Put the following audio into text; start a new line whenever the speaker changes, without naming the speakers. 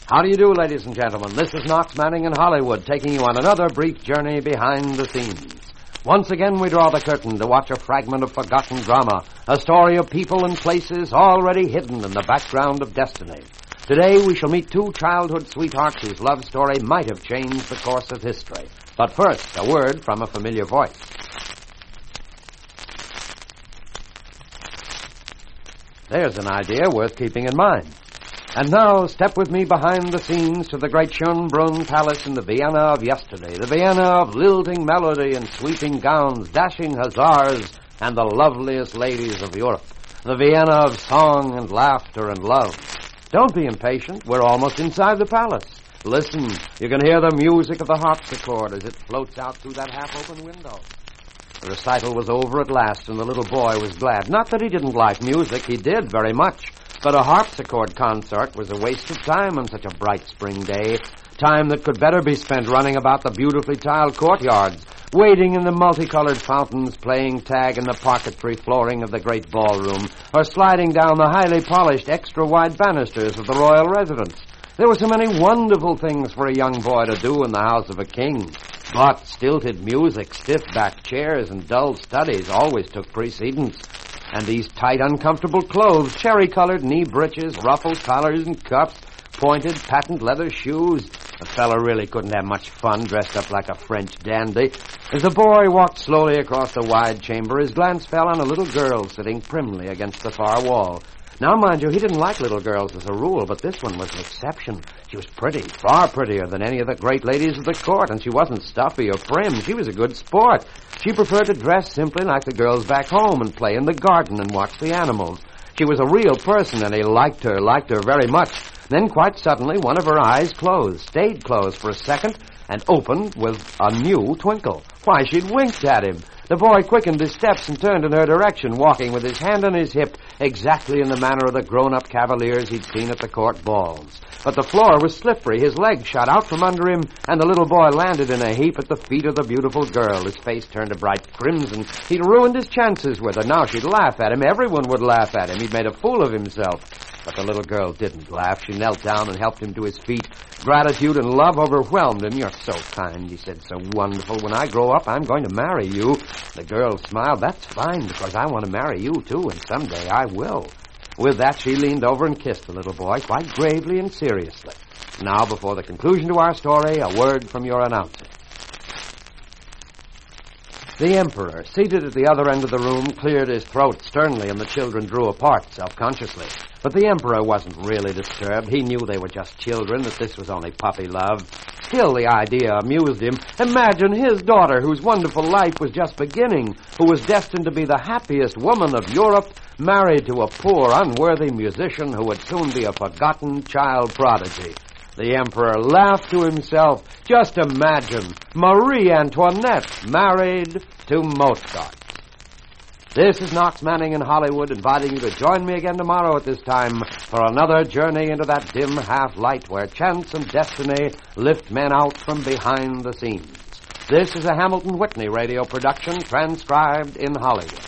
How do you do, ladies and gentlemen? This is Knox Manning in Hollywood, taking you on another brief journey behind the scenes. Once again, we draw the curtain to watch a fragment of forgotten drama, a story of people and places already hidden in the background of destiny. Today, we shall meet two childhood sweethearts whose love story might have changed the course of history. But first, a word from a familiar voice. There's an idea worth keeping in mind. And now, step with me behind the scenes to the great Schönbrunn Palace in the Vienna of yesterday, the Vienna of lilting melody and sweeping gowns, dashing hussars, and the loveliest ladies of Europe, the Vienna of song and laughter and love. Don't be impatient. We're almost inside the palace. Listen, you can hear the music of the harpsichord as it floats out through that half-open window. The recital was over at last, and the little boy was glad. Not that he didn't like music. He did, very much. But a harpsichord concert was a waste of time on such a bright spring day, time that could better be spent running about the beautifully tiled courtyards, wading in the multicolored fountains, playing tag in the parquetry flooring of the great ballroom, or sliding down the highly polished extra-wide banisters of the royal residence. There were so many wonderful things for a young boy to do in the house of a king. But stilted music, stiff-backed chairs, and dull studies always took precedence. And these tight, uncomfortable clothes, cherry-colored knee breeches, ruffled collars and cuffs, pointed patent leather shoes. A fellow really couldn't have much fun dressed up like a French dandy. As the boy walked slowly across the wide chamber, his glance fell on a little girl sitting primly against the far wall. Now, mind you, he didn't like little girls as a rule, but this one was an exception. She was pretty, far prettier than any of the great ladies of the court, and she wasn't stuffy or prim. She was a good sport. She preferred to dress simply like the girls back home and play in the garden and watch the animals. She was a real person, and he liked her very much. Then, quite suddenly, one of her eyes stayed closed for a second, and opened with a new twinkle. Why, she'd winked at him. The boy quickened his steps and turned in her direction, walking with his hand on his hip, exactly in the manner of the grown-up cavaliers he'd seen at the court balls. But the floor was slippery, his legs shot out from under him, and the little boy landed in a heap at the feet of the beautiful girl. His face turned a bright crimson. He'd ruined his chances with her. Now she'd laugh at him. Everyone would laugh at him. He'd made a fool of himself. But the little girl didn't laugh. She knelt down and helped him to his feet. Gratitude and love overwhelmed him. "You're so kind," he said, "so wonderful. When I grow up, I'm going to marry you." The girl smiled. "That's fine, because I want to marry you, too, and someday I will." With that, she leaned over and kissed the little boy, quite gravely and seriously. Now, before the conclusion to our story, a word from your announcer. The Emperor, seated at the other end of the room, cleared his throat sternly, and the children drew apart self-consciously. But the Emperor wasn't really disturbed. He knew they were just children, that this was only puppy love. Still, the idea amused him. Imagine his daughter, whose wonderful life was just beginning, who was destined to be the happiest woman of Europe, married to a poor, unworthy musician who would soon be a forgotten child prodigy. The Emperor laughed to himself. Just imagine, Marie Antoinette married to Mozart. This is Knox Manning in Hollywood, inviting you to join me again tomorrow at this time for another journey into that dim half-light where chance and destiny lift men out from behind the scenes. This is a Hamilton Whitney radio production transcribed in Hollywood.